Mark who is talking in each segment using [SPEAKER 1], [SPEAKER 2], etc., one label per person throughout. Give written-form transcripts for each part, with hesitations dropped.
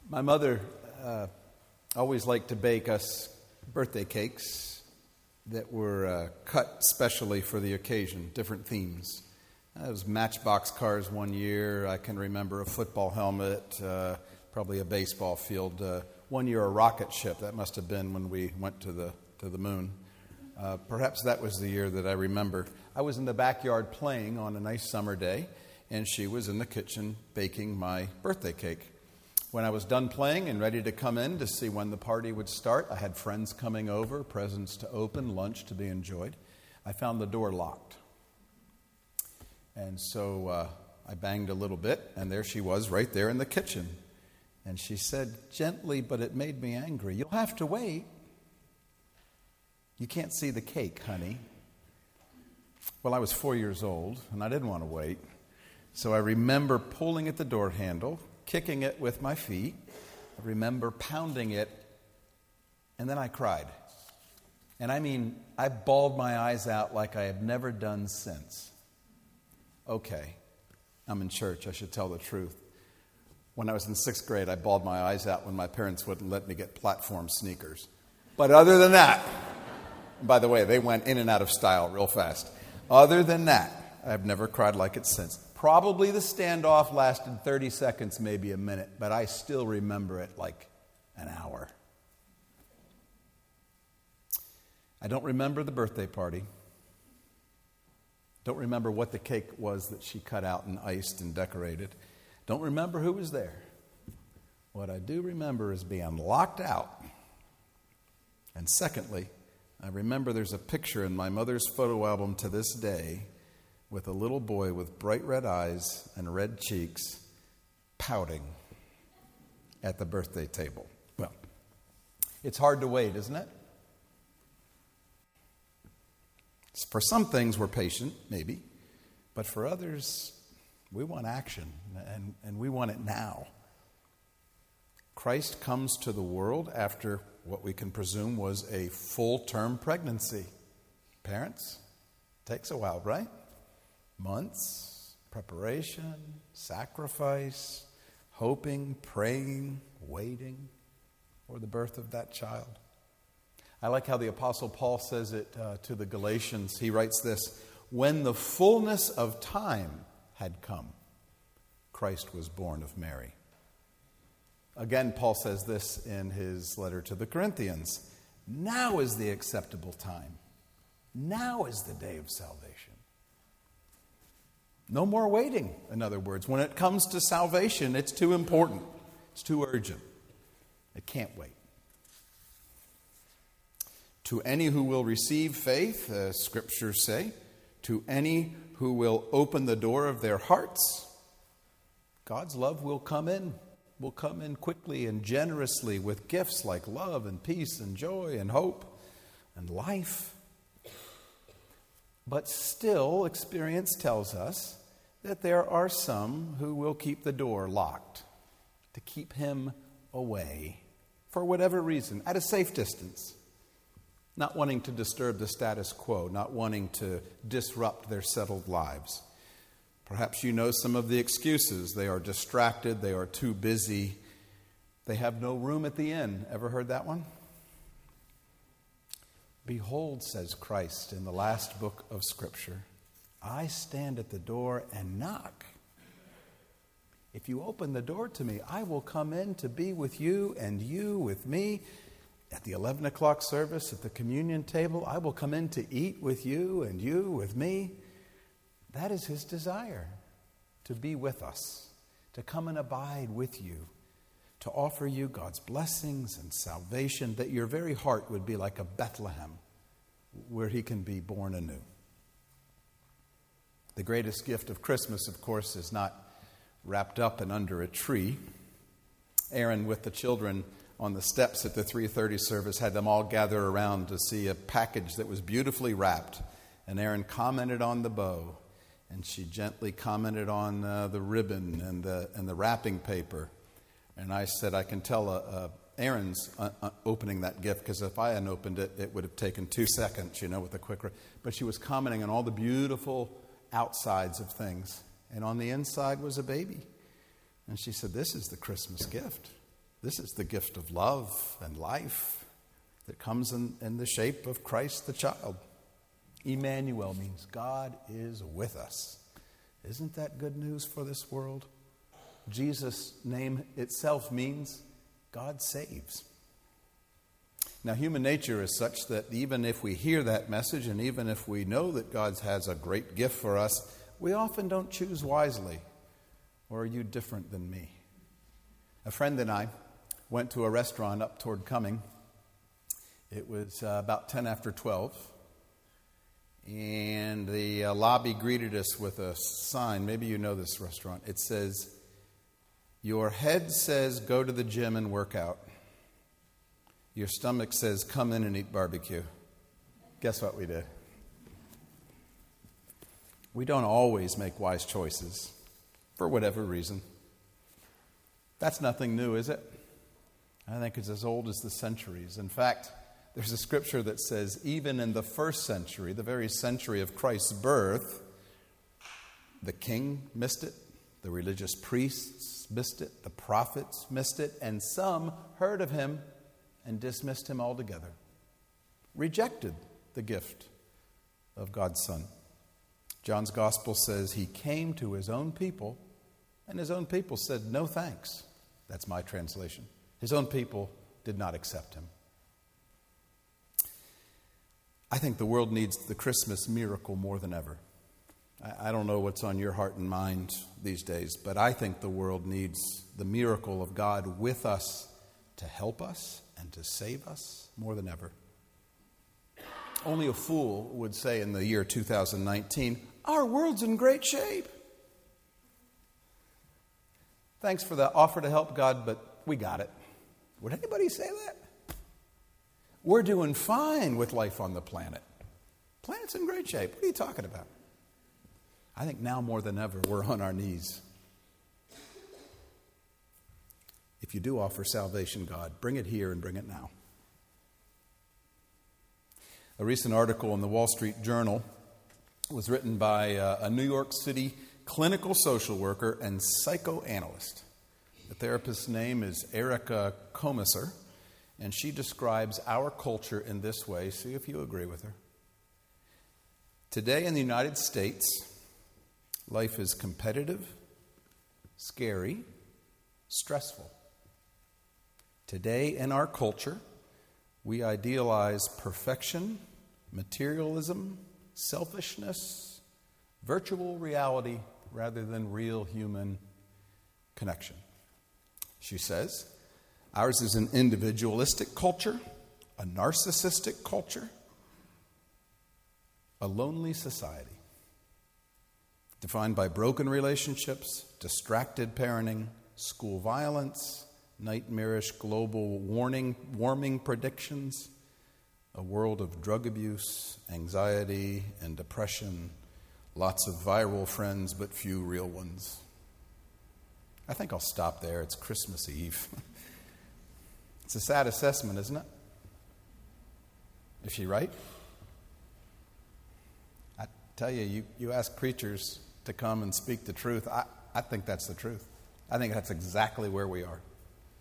[SPEAKER 1] My mother always liked to bake us birthday cakes that were cut specially for the occasion, different themes. It was Matchbox cars one year. I can remember a football helmet, probably a baseball field. One year a rocket ship. That must have been when we went to the moon. Perhaps that was the year that I remember. I was in the backyard playing on a nice summer day, and she was in the kitchen baking my birthday cake. When I was done playing and ready to come in to see when the party would start, I had friends coming over, presents to open, lunch to be enjoyed. I found the door locked. And so I banged a little bit, and there she was right there in the kitchen. And she said gently, but it made me angry, "You'll have to wait. You can't see the cake, honey." Well, I was 4 years old, and I didn't want to wait. So I remember pulling at the door handle, kicking it with my feet. I remember pounding it, and then I cried. And I mean, I bawled my eyes out like I have never done since. Okay, I'm in church, I should tell the truth. When I was in 6th grade, I bawled my eyes out when my parents wouldn't let me get platform sneakers. But other than that, by the way, they went in and out of style real fast. Other than that, I've never cried like it since. Probably the standoff lasted 30 seconds, maybe a minute, but I still remember it like an hour. I don't remember the birthday party. Don't remember what the cake was that she cut out and iced and decorated. Don't remember who was there. What I do remember is being locked out. And secondly, I remember there's a picture in my mother's photo album to this day with a little boy with bright red eyes and red cheeks pouting at the birthday table. Well, it's hard to wait, isn't it? For some things we're patient, maybe, but for others, we want action, and we want it now. Christ comes to the world after what we can presume was a full-term pregnancy. Parents, takes a while, right? Months, preparation, sacrifice, hoping, praying, waiting for the birth of that child. I like how the Apostle Paul says it to the Galatians. He writes this: "When the fullness of time had come, Christ was born of Mary." Again, Paul says this in his letter to the Corinthians: "Now is the acceptable time. Now is the day of salvation." No more waiting, in other words. When it comes to salvation, it's too important. It's too urgent. It can't wait. To any who will receive faith, scriptures say, to any who will open the door of their hearts, God's love will come in quickly and generously with gifts like love and peace and joy and hope and life. But still, experience tells us that there are some who will keep the door locked, to keep him away for whatever reason, at a safe distance, not wanting to disturb the status quo, not wanting to disrupt their settled lives. Perhaps you know some of the excuses. They are distracted, they are too busy, they have no room at the inn. Ever heard that one? "Behold," says Christ in the last book of Scripture, "I stand at the door and knock. If you open the door to me, I will come in to be with you and you with me. At the 11 o'clock service, at the communion table, I will come in to eat with you and you with me." That is his desire, to be with us, to come and abide with you, to offer you God's blessings and salvation, that your very heart would be like a Bethlehem where he can be born anew. The greatest gift of Christmas, of course, is not wrapped up and under a tree. Aaron, with the children on the steps at the 3:30 service, had them all gather around to see a package that was beautifully wrapped. And Aaron commented on the bow, and she gently commented on the ribbon and the wrapping paper. And I said, I can tell Aaron's opening that gift, because if I hadn't opened it, it would have taken 2 seconds, with a quick. But she was commenting on all the beautiful outsides of things. And on the inside was a baby. And she said, "This is the Christmas gift. This is the gift of love and life that comes in the shape of Christ the child. Emmanuel means God is with us. Isn't that good news for this world? Jesus' name itself means God saves. Now, human nature is such that even if we hear that message and even if we know that God has a great gift for us, we often don't choose wisely. Or are you different than me? A friend and I went to a restaurant up toward Cumming. It was about 10 after 12. And the lobby greeted us with a sign. Maybe you know this restaurant. It says, "Your head says go to the gym and work out. Your stomach says come in and eat barbecue." Guess what we did? We don't always make wise choices for whatever reason. That's nothing new, is it? I think it's as old as the centuries. In fact, there's a scripture that says even in the first century, the very century of Christ's birth, the king missed it, the religious priests missed it, the prophets missed it, and some heard of him and dismissed him altogether, rejected the gift of God's Son. John's gospel says he came to his own people, and his own people said, "No thanks." That's my translation. His own people did not accept him. I think the world needs the Christmas miracle more than ever. I don't know what's on your heart and mind these days, but I think the world needs the miracle of God with us to help us and to save us more than ever. Only a fool would say in the year 2019, our world's in great shape. Thanks for the offer to help, God, but we got it. Would anybody say that? We're doing fine with life on the planet. Planet's in great shape. What are you talking about? I think now more than ever, we're on our knees. If you do offer salvation, God, bring it here and bring it now. A recent article in the Wall Street Journal was written by a New York City clinical social worker and psychoanalyst. The therapist's name is Erica Komisar, and she describes our culture in this way. See if you agree with her. Today in the United States, life is competitive, scary, stressful. Today in our culture, we idealize perfection, materialism, selfishness, virtual reality rather than real human connection. She says, ours is an individualistic culture, a narcissistic culture, a lonely society, defined by broken relationships, distracted parenting, school violence, nightmarish global warming predictions, a world of drug abuse, anxiety, and depression, lots of viral friends, but few real ones. I think I'll stop there. It's Christmas Eve. It's a sad assessment, isn't it? Is she right? I tell you, you ask preachers to come and speak the truth. I think that's the truth. I think that's exactly where we are.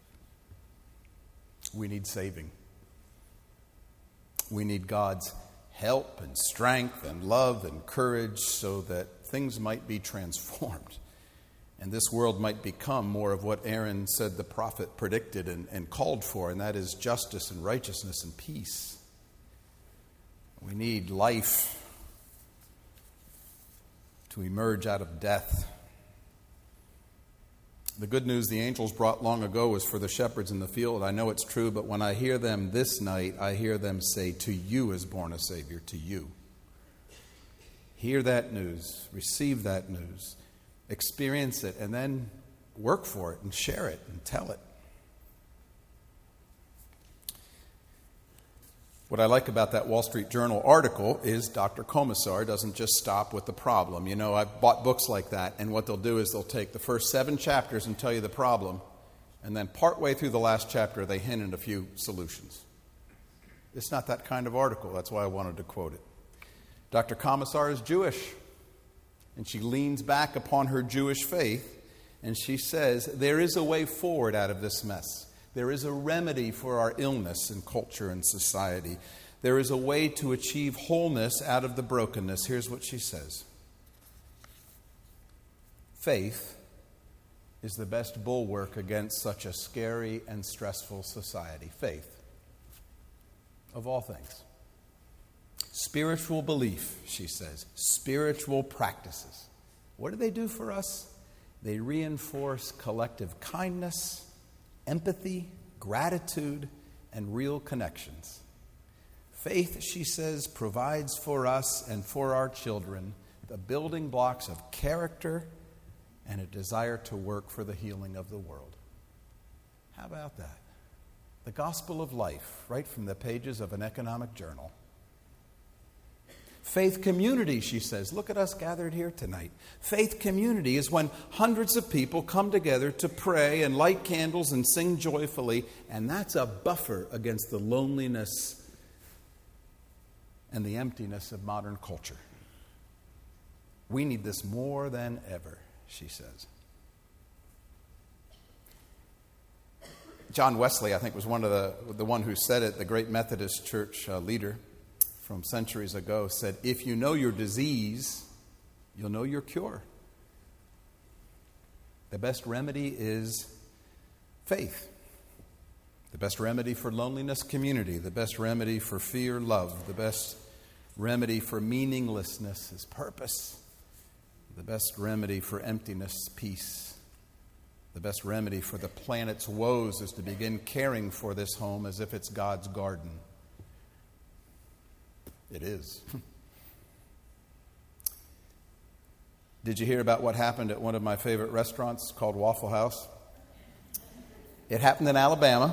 [SPEAKER 1] We need saving. We need God's help and strength and love and courage so that things might be transformed. And this world might become more of what Aaron said the prophet predicted and called for, and that is justice and righteousness and peace. We need life to emerge out of death. The good news the angels brought long ago was for the shepherds in the field. I know it's true, but when I hear them this night, I hear them say, "To you is born a Savior, to you." Hear that news, receive that news, experience it, and then work for it and share it and tell it. What I like about that Wall Street Journal article is Dr. Komisar doesn't just stop with the problem. You know, I've bought books like that, and what they'll do is they'll take the first 7 chapters and tell you the problem, and then partway through the last chapter, they hint at a few solutions. It's not that kind of article. That's why I wanted to quote it. Dr. Komisar is Jewish, and she leans back upon her Jewish faith, and she says, there is a way forward out of this mess. There is a remedy for our illness in culture and society. There is a way to achieve wholeness out of the brokenness. Here's what she says. Faith is the best bulwark against such a scary and stressful society. Faith, of all things. Spiritual belief, she says. Spiritual practices. What do they do for us? They reinforce collective kindness, empathy, gratitude, and real connections. Faith, she says, provides for us and for our children the building blocks of character and a desire to work for the healing of the world. How about that? The gospel of life, right from the pages of an economic journal. Faith community, she says. Look at us gathered here tonight. Faith community is when hundreds of people come together to pray and light candles and sing joyfully, and that's a buffer against the loneliness and the emptiness of modern culture. We need this more than ever, she says. John Wesley, I think, was one of the one who said it, the great Methodist church leader from centuries ago, said, if you know your disease, you'll know your cure. The best remedy is faith. The best remedy for loneliness, community. The best remedy for fear, love. The best remedy for meaninglessness is purpose. The best remedy for emptiness, peace. The best remedy for the planet's woes is to begin caring for this home as if it's God's garden. It is. Did you hear about what happened at one of my favorite restaurants called Waffle House? It happened in Alabama.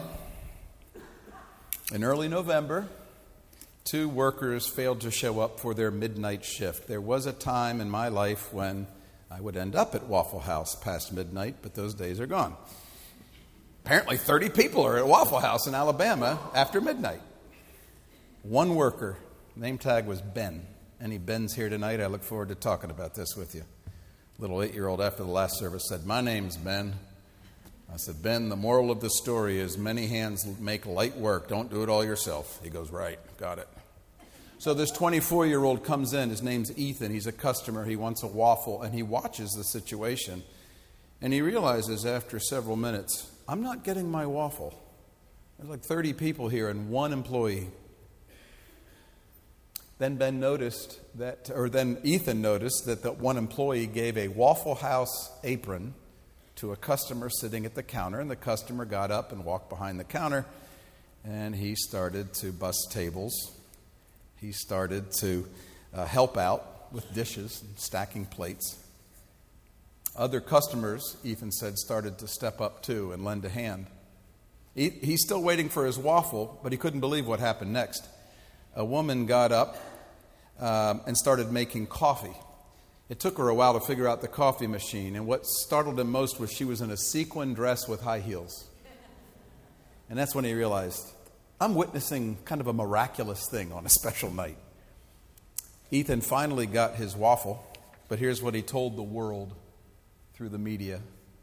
[SPEAKER 1] In early November, 2 workers failed to show up for their midnight shift. There was a time in my life when I would end up at Waffle House past midnight, but those days are gone. Apparently 30 people are at Waffle House in Alabama after midnight. 1 worker, name tag was Ben. Any Bens here tonight? I look forward to talking about this with you. Little 8-year-old after the last service said, my name's Ben. I said, Ben, the moral of the story is many hands make light work. Don't do it all yourself. He goes, right, got it. So this 24-year-old comes in. His name's Ethan. He's a customer. He wants a waffle, and he watches the situation. And he realizes after several minutes, I'm not getting my waffle. There's like 30 people here and 1 employee. Then Ethan noticed that the 1 employee gave a Waffle House apron to a customer sitting at the counter, and the customer got up and walked behind the counter, and he started to bus tables. He started to help out with dishes and stacking plates. Other customers, Ethan said, started to step up too and lend a hand. He's still waiting for his waffle, but he couldn't believe what happened next. A woman got up and started making coffee. It took her a while to figure out the coffee machine, and what startled him most was she was in a sequin dress with high heels. And that's when he realized, I'm witnessing kind of a miraculous thing on a special night. Ethan finally got his waffle, but here's what he told the world through the media.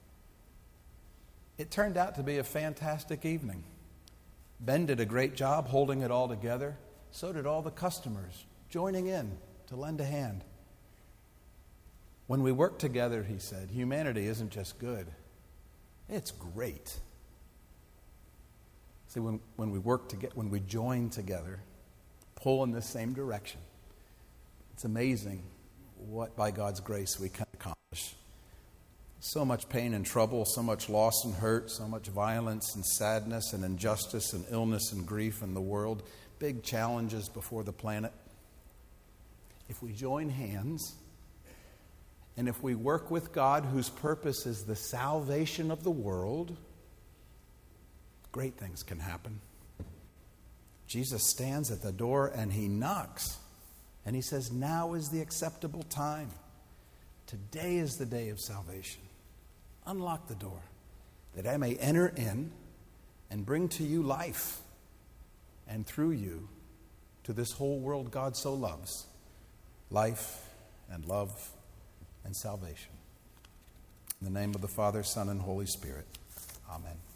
[SPEAKER 1] It turned out to be a fantastic evening. Ben did a great job holding it all together. So did all the customers, joining in to lend a hand. When we work together, he said, humanity isn't just good, it's great. See, when we work together, when we join together, pull in the same direction, it's amazing what, by God's grace, we can accomplish. So much pain and trouble, so much loss and hurt, so much violence and sadness and injustice and illness and grief in the world. Big challenges before the planet. If we join hands, and if we work with God, whose purpose is the salvation of the world, great things can happen. Jesus stands at the door and he knocks. And he says, now is the acceptable time. Today is the day of salvation. Unlock the door that I may enter in and bring to you life. And through you to this whole world God so loves. Life and love and salvation. In the name of the Father, Son, and Holy Spirit. Amen.